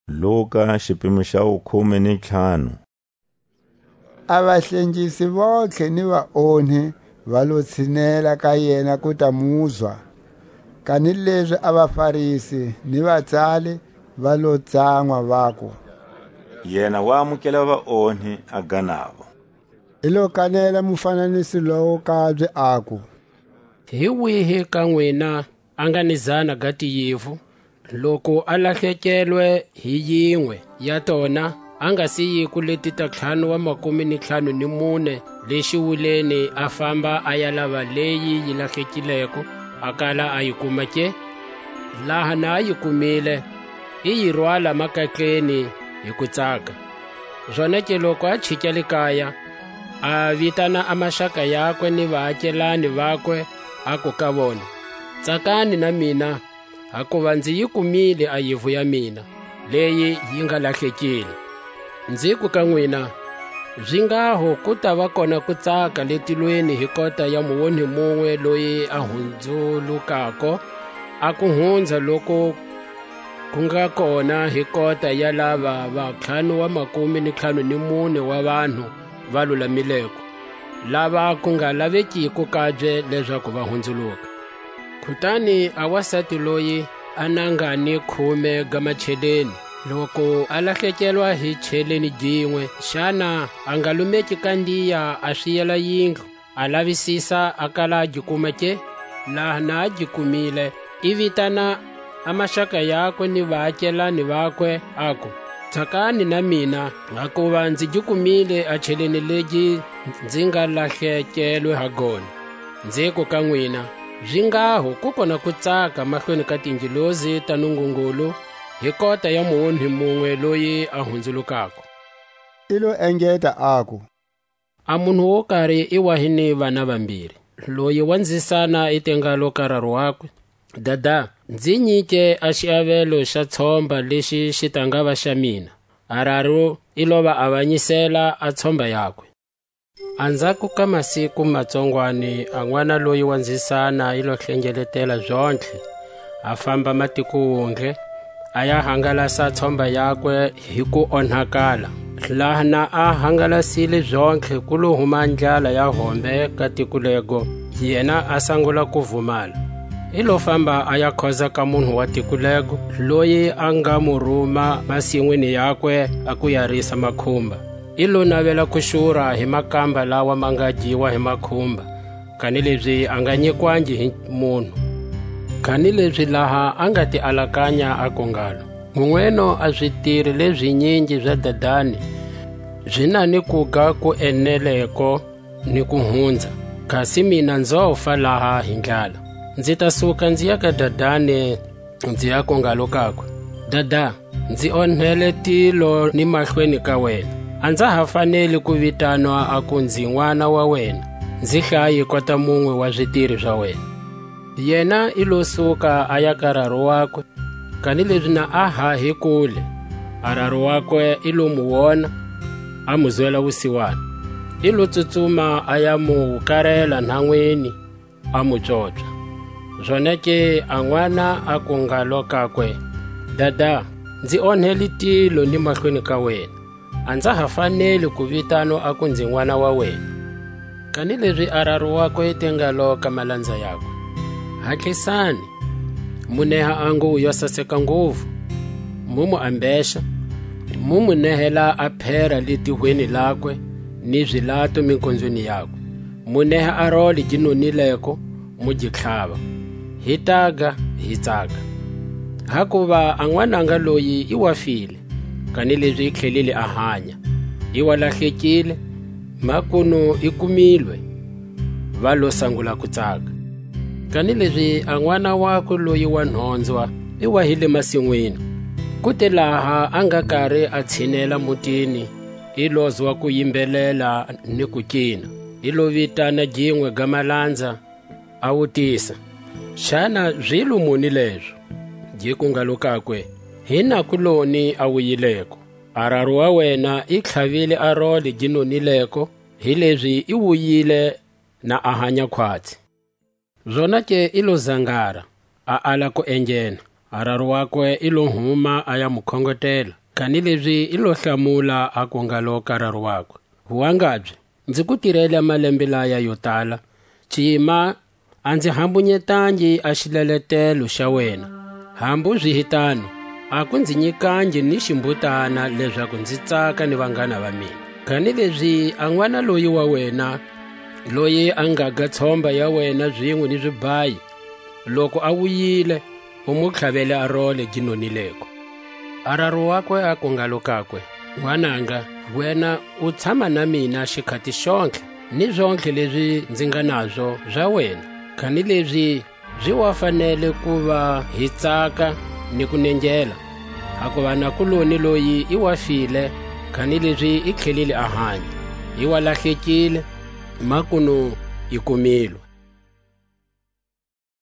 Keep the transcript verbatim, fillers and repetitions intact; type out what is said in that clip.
Luka xipimo xa khume ni ntlhanu. Abahlenjisi bonke ni vaonhi va lo tshinela ka yena ku ta muzwa, kanileswi abafarisi ni vatsali va lo tsan'wa vaku, Yena wa amukela vaonhi a ganavo. I lo kanela mufananiso lowo kabye aku, Hi wihi ka n'wina a nga ni zana ga tiyivu, loko a lahlekelwe hi yin'we ya tona a nga si yi ku leti ta ntlhanu wa makumi ni ntlhanu ni mune lexiwuleni a famba a ya lava leyi yi lahlekileko a kala a yi kuma ke? Laha na a yi kumile i yi rhwala makatleni hi ku tsaka. Zwona ke loko a chika le kaya a vitana a maxaka yakwe ni vaakelani vakwe a ku ka vona, tsakani na mina hakuva ndzi yi kumile a yivu ya mina leyi yi nga lahlekile. Ndzi ku ka n'wina, byi ku ta va kona ku tsaka letilweni hi kota ya muonhi mun'we loyi a hundzulukako a ku hundza loko ku nga kona hi kota ya lava va ntlhanu wa makumi ni ntlhanu ni mune wa vanhu va lulamileko, lava ku nga lavekiko kabye leswaku va hundzuluka. Kutani a wasati loyi a nanga ni khume ga macheleni, loko a lahlekelwa hi cheleni gin'we, xana a nga lumeki kandiya a swiyela yindlu a lavisisa a kala a gi kuma ke? Laha na a gi kumile i vitana a maxaka yakwe ni vaakelani vakwe aku, tsakani na mina hakuva ndzi gi kumile a cheleni legi ndzi nga lahlekelwe ha gona. Ndzi ku ka n'wina, byi ku kona ku tsaka mahlweni ka tingilozi ta Nungungulu hi kota ya muonhi mun'we loyi a hundzulukako. I lo engeta aku, A munhu wo karhi i wa hi ni vana vambirhi. Loyi wa ndzisana i tengalo kararo wakwe, Dada, ndzi nyike a xiavelo xa tshomba lexi xi ta nga va xa mina. Araro i lo va avanyisela a tshomba yakwe. Andzhaku ka masiku matsongwani a n'wana loyi wa ndzisana i lo hlengeletela zontlhe, a famba matikuwungle a ya hangalasa tshomba yakwe hi ku onhakala. Laha na a hangalasile zontlhe ku lo huma ndlala ya hombe ka tiko lego, yena a sangula ku vumala. I lo famba a ya khoza ka munhu wa tiko lego loyi a nga mu rhuma masin'wini yakwe a ku yarisa makhumba. I lo navela ku xurha hi makamba lawa ma nga dyiwa hi makhumba, kanileswi a nga nyikwangi hi munhu. Kanileswi laha a nga ti alakanya a ku ngalo, n'weno a switirhi lebyinyingi bya dadani byi na ni ku ga ku eneleko ni ku hundza, kasi mina ndzo fa laha hi ndlala. Ndzi ta suka ndzi ya ka dadani ndzi ya ku ngalo kakwe, Dada, ndzi onhele tilo ni mahlweni ka wena. A ndza ha faneli ku vitanwa a ku ndzi n'wana wa wena, ndzi hlayi kota mun'we wa switirhi swa wena. Yena i lo suka a ya ka raro wakwe, kanileswi na a ha hi kule, a raro wakwe i lo mu wona a mu zwela vusiwana. I lo tsutsuma a ya mu karela nhan'wini a mu coca. Zwona ke a n'wana a ku ngalo kakwe, Dada, ndzi onhele tilo ni mahlweni ka wena. A ndza ha faneli ku vitanwa a ku ndzi n'wana wa wena. Kanileswi a raro wakwe i tengalo ka malandza yakwe, Hatlisani, mu neha angu yo saseka ngopfu, mu mu ambexa, mu mu nehela a phera letihweni lakwe ni zwilato minkondzweni yakwe. Mu neha a role gi nonileko, mu gi tlhava. Hi taga hi tsaka. Hakuva a n'wananga loyi i wa file, kanileswi i tlhelile a hanya. I wa lahlekile, makuno i kumilwe, va lo sangula ku tsaka. Kanileswi a n'wana wakwe loyi wa nhondzwa i wa hi le masin'wini. Kute laha a nga karhi a tshinela mutini, i lo zwa ku yimbelela ni ku cina. I lo vitana gin'we ga malandza a wutisa, xana zwilu muni leswo? Gi ku ngalo kakwe, hi na kuloni a wuyileko. A raro wa wena i tlhavile a role gi nonileko, hi leswi i wuyile na a hanya khwatsi. Zwona ke i lo zangara, a ala ku enjena, Araro wakwe ilo huma aya mukhongotela, kani lebyi ilo hlamula a ku nga lo kararo wakwe. Huwangabye, ndzi ku tirhela malembe laya yo tala, Cima a ndzi hambunyetangi a xileletelo xa wena. Hambu byi hitano, a ku ndzi nyikangi ni ximbutana leswaku ndzi tsaka ni vanghana va mina. Kani lebyi a n'wana loyi wa wena, loyi a nga ga tshomba ya wena byin'we ni swibayi, loko a wuyile u mu tlhavele a role gi nonileko. Araro wakwe a ku nga lo kakwe, n'wananga, wena u tshama na mina xikhati xontlhe ni zontlhe lebyi ndzi nga nazwo bya wena. Kani lebyi byi wa fanele ku va hi tsaka ni ku nengela, hakuva nakuloni loyi i wa file, kani lebyi i tlhelile a hanya, i wa lahlekile, makunu i kumilo.